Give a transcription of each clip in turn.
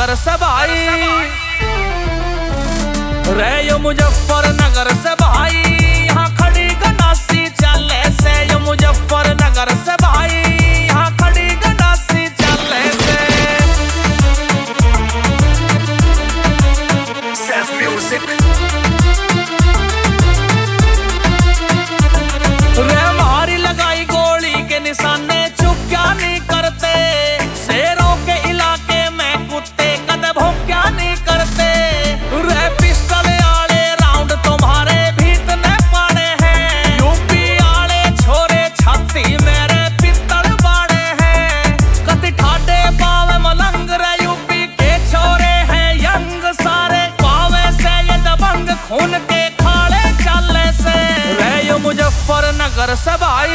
मुजफ्फरनगर से भाई, रे यो मुजफ्फरनगर से भाई, यहाँ खड़ी गनासी चले से। यो मुजफ्फरनगर से भाई, यहाँ खड़ी गनासी चले से। सेल्फ म्यूजिक रे मारी लगाई गोली के निशाने, चुप क्या नहीं करते। शेरों के इलाके में कुत्ते कदम क्या नहीं करते। रे पिस्टल आले राउंड तुम्हारे भीतने पड़े हैं। यूपी आले छोरे छाती मेरे पित्तल बाड़े हैं। कति ठाडे पावे मलंग रे यूपी के छोरे हैं यंग सारे। पावे से ये दबंग खून के खाड़े चले से। रे यो मुजफ्फरनगर से भाई,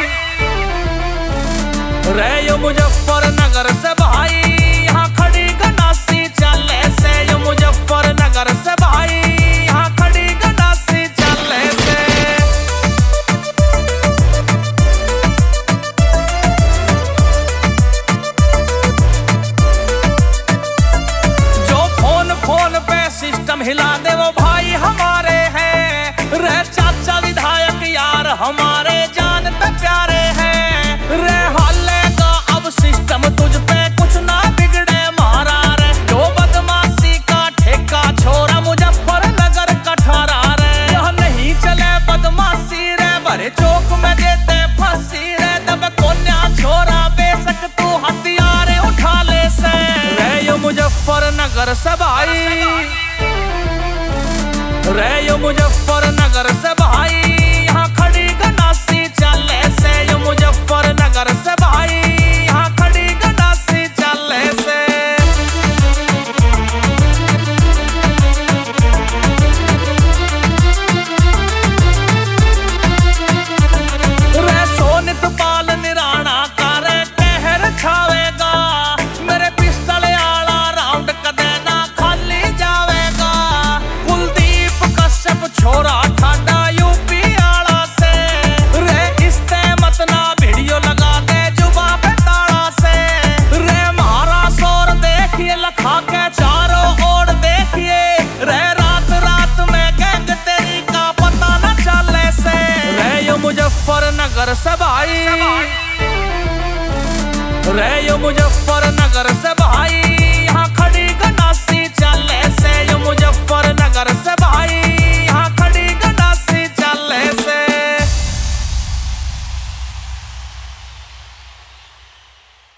रे यो मुजफ्फरनगर से भाई, यहाँ खड़ी गनासी चले से। यो मुजफ्फरनगर से भाई, यहाँ खड़ी गनासी चले से। जो फोन पे सिस्टम हिला दे वो भाई हमारे हैं। रे चाचा विधायक यार हमारे जानते प्यारे हैं। रे हाले का अब सिस्टम तुझ पे कुछ ना बिगड़े मारा रे। जो बदमाशी का ठेका छोरा मुजफ्फरनगर का ठारा रे। यह नहीं चले बदमाशी रे, भरे चौक में देते फांसी रे। तब कोन्या छोरा बेशक तू हथियार उठा ले से। रे यो मुजफ्फरनगर से भाई, रे यो मुजफ्फरनगर से भाई, यहाँ खड़ी गनासी चले से। यो मुजफ्फरनगर से भाई, यहाँ खड़ी गनासी चले से। रे सोनित पाल निराणा का रे कहर छावेगा। मेरे पिस्टल आला राउंड कदे ना खाली जावेगा। कुलदीप कश्यप छोरा ठाडा यूपी आला से। रे इसते मत ना वीडियो लगा दे जुबा पे ताड़ा से। रे मारा शोर देखिए लखा के चारों ओर देखिए। रे रात रात में गैंग तेरी का पता न चले से। रे यो मुजफ्फरनगर से भाई, रे यो मुजफ्फरनगर से भाई,